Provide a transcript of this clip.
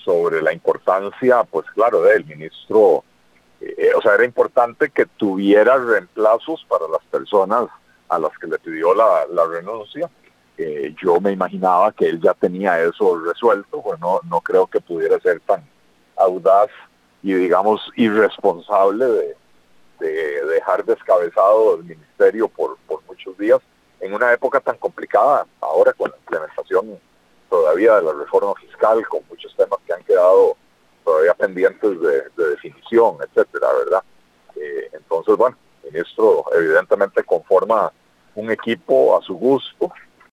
sobre la importancia, pues claro, del ministro, o sea, era importante que tuviera reemplazos para las personas a las que le pidió la renuncia. Yo me imaginaba que él ya tenía eso resuelto, pues no creo que pudiera ser tan audaz y, digamos, irresponsable de dejar descabezado el ministerio por muchos días en una época tan complicada, ahora con la implementación todavía de la reforma fiscal, con muchos temas que han quedado todavía pendientes de definición, etcétera, ¿verdad? Entonces, bueno, el ministro evidentemente conforma un equipo a su gusto,